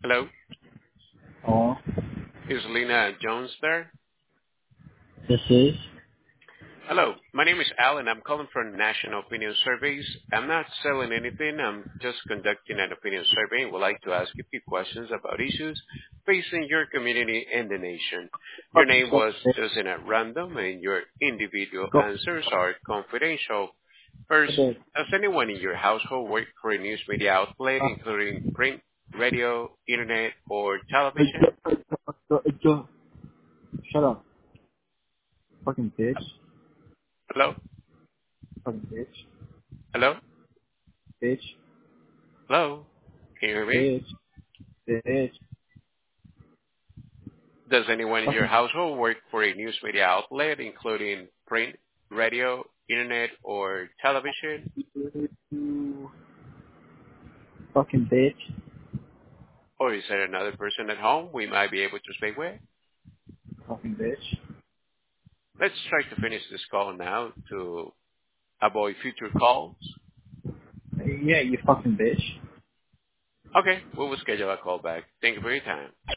Hello, Oh, is Lena Jones there? this is. Hello, my name is Alan. I'm calling from National Opinion Surveys. I'm not selling anything. I'm just conducting an opinion survey and would like to ask you a few questions about issues facing your community and the nation. Your Fucking name suck was it. chosen at random and your individual Go. answers are confidential. First, Okay. does anyone in your household work for a news media outlet, including print, radio, internet, or television? Go. Shut up. Fucking bitch. Hello? Fucking bitch. Hello? Bitch. Hello? Can you hear me? Bitch. Bitch. Does anyone in your Fucking. household work for a news media outlet, including print, radio, internet, or television? Fucking bitch. Or is there another person at home we might be able to speak with? Fucking bitch. Let's try to finish this call now to avoid future calls. Yeah, you fucking bitch. Okay, we will schedule a call back. Thank you for your time.